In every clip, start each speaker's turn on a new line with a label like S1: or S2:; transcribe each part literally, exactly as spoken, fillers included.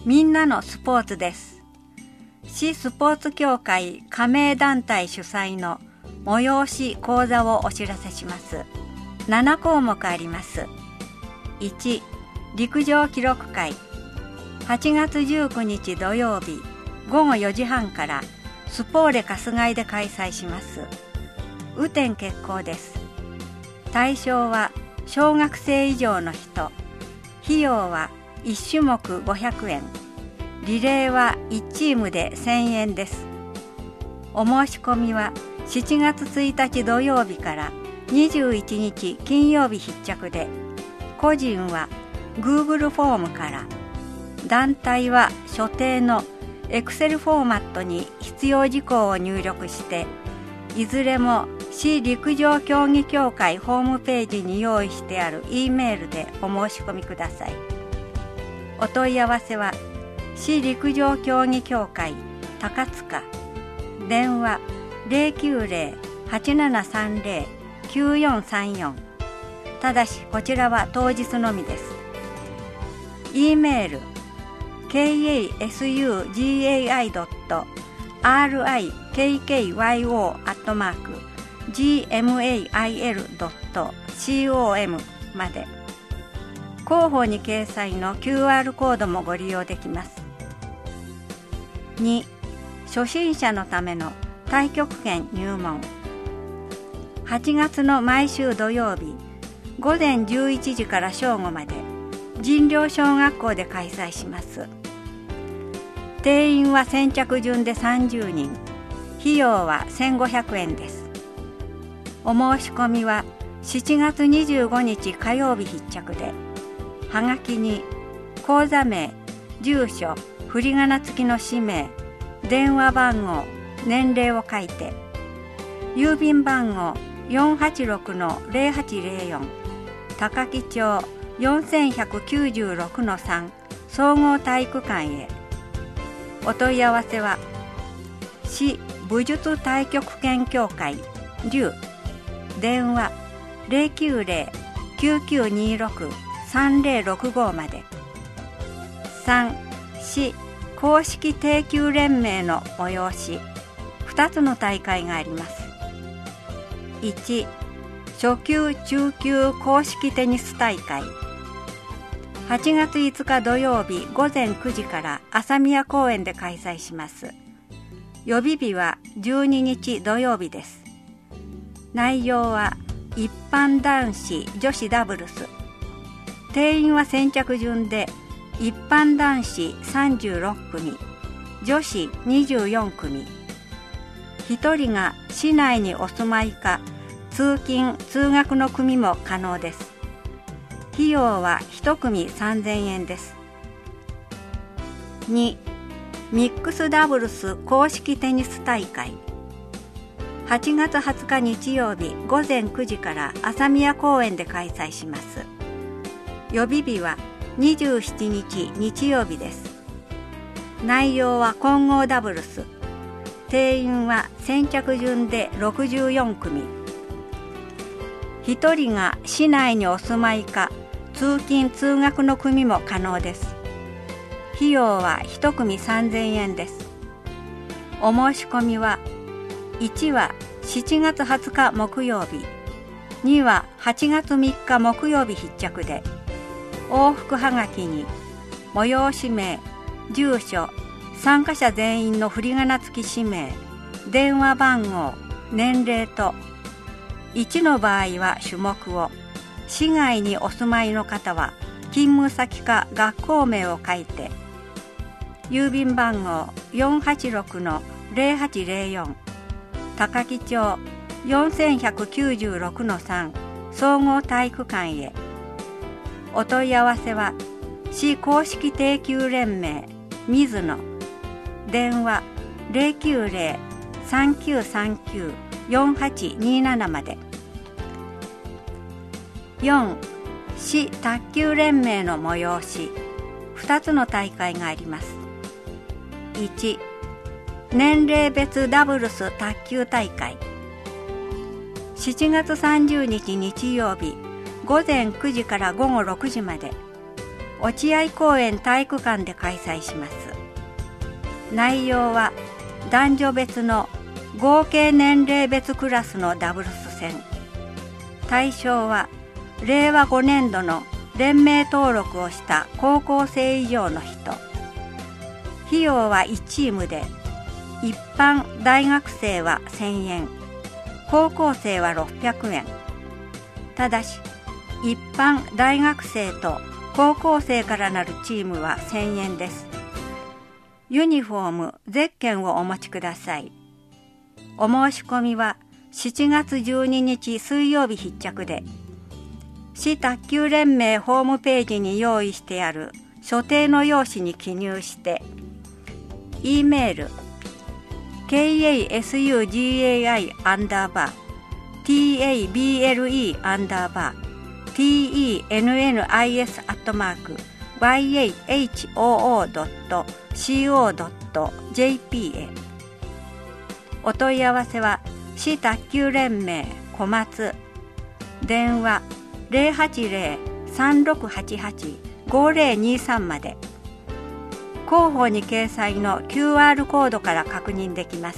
S1: みんなのスポーツです。市スポーツ協会加盟団体主催の催し講座をお知らせします。なな項目あります。いち、陸上記録会。はちがつじゅうくにち土曜日ごごよじはんからスポーレ春日井で開催します。雨天決行です。対象は小学生以上の人。費用はいち種目ごひゃくえん。リレーはいちチームでせんえんです。お申し込みはしちがつついたち土曜日からにじゅういちにち金曜日必着で、個人は Google フォームから、団体は所定の Excel フォーマットに必要事項を入力して、いずれも市陸上競技協会ホームページに用意してある E メールでお申し込みください。お問い合わせは市陸上競技協会高塚、電話 ゼロきゅうゼロ はちななさんゼロ きゅうよんさんよん。ただしこちらは当日のみです。 E メール ケーエーエスユージーエーアイドットアールアイケーケーワイオー アットマーク ジーエムエーアイエルドットコム まで。広報に掲載の キューアール コードもご利用できます。に、初心者のための太極拳入門。はちがつの毎週土曜日ごぜんじゅういちじから正午まで神陵小学校で開催します。定員は先着順でさんじゅうにん。費用はせんごひゃくえんです。お申し込みはしちがつにじゅうごにち火曜日必着で、はがきに講座名、住所、振り仮名付きの氏名、電話番号、年齢を書いて、郵便番号 よんはちろくのゼロはちゼロよん 高木町 よんいちきゅうろくのさん 総合体育館へ。お問い合わせは市武術太極拳協会龍、電話 ゼロきゅうゼロ きゅうきゅうにろく さんゼロろくご まで。さん、市公式低級連盟の催し。ふたつの大会があります。いち、初級中級公式テニス大会。はちがついつか土曜日ごぜんくじから朝宮公園で開催します。予備日はじゅうににち土曜日です。内容は一般男子女子ダブルス。定員は先着順で、一般男子さんじゅうろっくみ、女子にじゅうよんくみ。ひとりが市内にお住まいか、通勤・通学の組も可能です。費用はいちくみさんぜんえんです。に、ミックスダブルス公式テニス大会。はちがつはつか日曜日ごぜんくじから朝宮公園で開催します。予備日はにじゅうしちにち日曜日です。内容は混合ダブルス。定員は先着順でろくじゅうよんくみ。ひとりが市内にお住まいか、通勤・通学の組も可能です。費用はいちくみさんぜんえんです。お申し込みは、いちはしちがつはつか木曜日、にははちがつみっか木曜日必着で、往復はがきに催し名、住所、参加者全員の振り仮名付き氏名、電話番号、年齢と、いちの場合は種目を、市外にお住まいの方は勤務先か学校名を書いて、郵便番号 よんはちろくのゼロはちゼロよん 高木町 よんいちきゅうろくのさん 総合体育館へ。お問い合わせは市公式低級連盟水野、電話 ゼロきゅうゼロ さんきゅうさんきゅう よんはちになな まで。よん、市卓球連盟の催し。ふたつの大会があります。いち、年齢別ダブルス卓球大会。しちがつさんじゅうにち日曜日ごぜんくじからごごろくじまで。 落合公園体育館で開催します。内容は男女別の合計年齢別クラスのダブルス戦。対象はれいわごねんどの連盟登録をした高校生以上の人。費用はいちチームで、一般大学生はせんえん、高校生はろっぴゃくえん。ただし、一般大学生と高校生からなるチームはせんえんです。ユニフォーム、ゼッケンをお持ちください。お申し込みはしちがつじゅうににち水曜日必着で、市卓球連盟ホームページに用意してある所定の用紙に記入して、E メール kasUgai アンダーバー table アンダーバー tennis アットマーク yahoo ドット co ドット jp へ。お問い合わせは市卓球連盟小松、電話 ゼロはちゼロ さんろくはちはち ごゼロにさんまで。広報に掲載の キューアール コードから確認できます。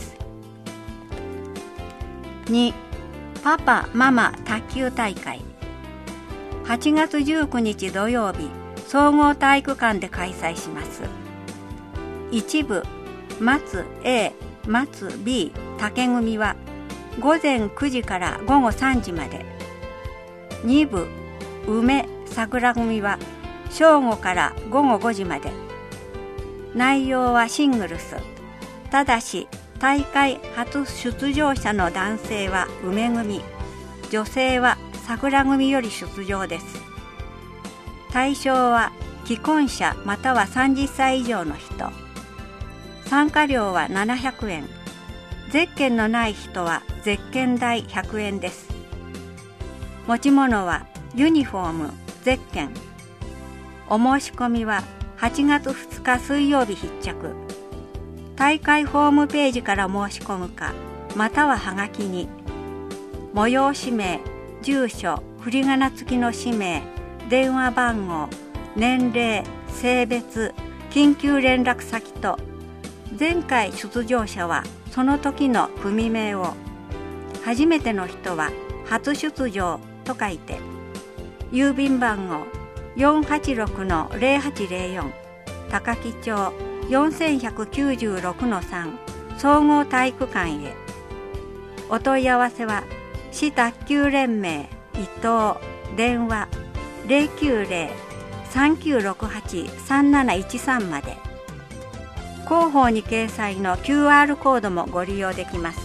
S1: に、パパママ卓球大会。はちがつじゅうくにち土曜日、総合体育館で開催します。一部、松 A、松 B、竹組はごぜんくじからごごさんじまで。二部、梅桜組は正午からごごごじまで。内容はシングルス。ただし、大会初出場者の男性は梅組、女性は桜組より出場です。対象は既婚者またはさんじゅっさい以上の人。参加料はななひゃくえん。ゼッケンのない人はゼッケン代ひゃくえんです。持ち物はユニフォーム、ゼッケン。お申し込みははちがつふつか水曜日必着。大会ホームページから申し込むか、またははがきに催し名、住所、振り仮名付きの氏名、電話番号、年齢、性別、緊急連絡先と、前回出場者はその時の組名を、初めての人は初出場と書いて、郵便番号 よんはちろくのゼロはちゼロよん 高木町 よんいちきゅうろくのさん 総合体育館へ。お問い合わせは市卓球連盟伊藤、電話 ゼロきゅうゼロ さんきゅうろくはち さんなないちさんまで。広報に掲載の キューアール コードもご利用できます。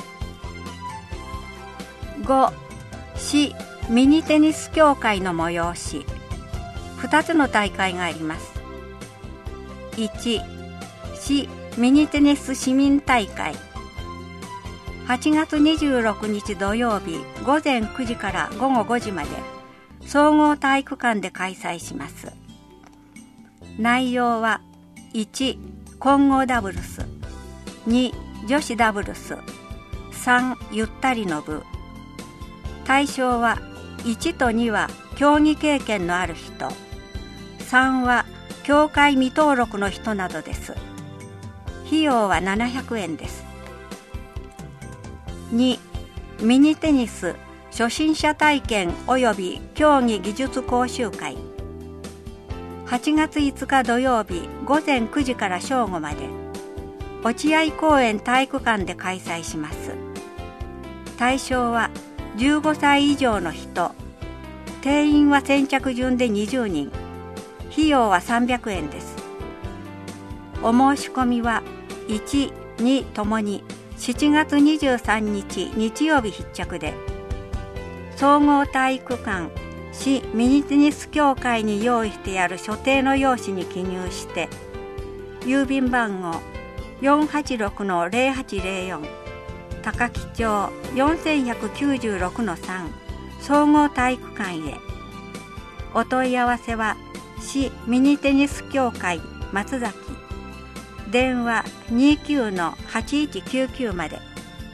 S1: ご、市ミニテニス協会の催し。ふたつの大会があります。いち、市ミニテニス市民大会。はちがつにじゅうろくにち土曜日ごぜんくじからごごごじまで、総合体育館で開催します。内容はいち、混合ダブルス、に、女子ダブルス、さん、ゆったりの部。対象はいちとには競技経験のある人、さんは協会未登録の人などです。費用はななひゃくえんです。に、ミニテニス初心者体験及び競技技術講習会。はちがついつか土曜日ごぜんくじから正午まで、落合公園体育館で開催します。対象はじゅうごさい以上の人、定員は先着順でにじゅうにん、費用はさんびゃくえんです。お申し込みはいち、にともにしちがつにじゅうさんにち日曜日必着で、総合体育館市ミニテニス協会に用意してある所定の用紙に記入して、郵便番号 よんはちろくのゼロはちゼロよん 高木町 よんいちきゅうろくのさん 総合体育館へ。お問い合わせは市ミニテニス協会松崎、電話 にじゅうきゅうのはちいちきゅうきゅうまで。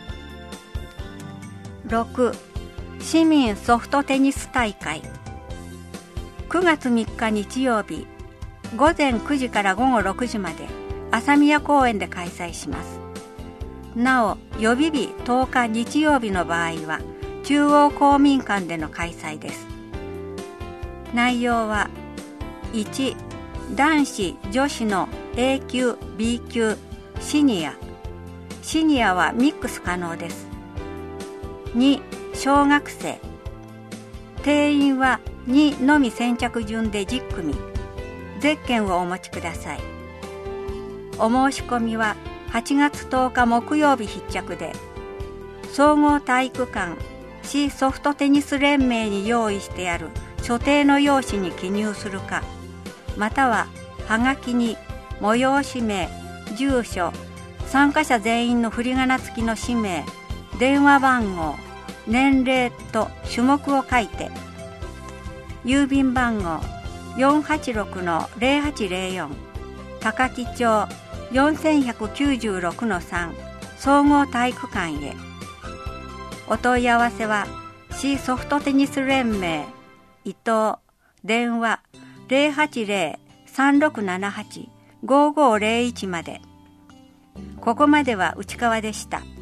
S1: ろく、市民ソフトテニス大会。くがつみっか日曜日午前くじから午後ろくじまで朝宮公園で開催します。なお、予備日とおか日曜日の場合は中央公民館での開催です。内容はいち、男子女子の A 級 B 級シニアシニアはミックス可能です。に、小学生定員はにのみ先着順でじゅっくみ、ゼッケンをお持ちください。お申し込みははちがつとおか木曜日必着で、総合体育館市ソフトテニス連盟に用意してある所定の用紙に記入するか、またははがきに催し名、住所、参加者全員の振り仮名付きの氏名、電話番号、年齢と種目を書いて、郵便番号 よんはちろくのゼロはちゼロよん 高木町 よんいちきゅうろくのさん 総合体育館へ。お問い合わせは市ソフトテニス連盟伊藤、電話 ゼロはちゼロ さんろくななはち ごごゼロいちまで。ここまでは内川でした。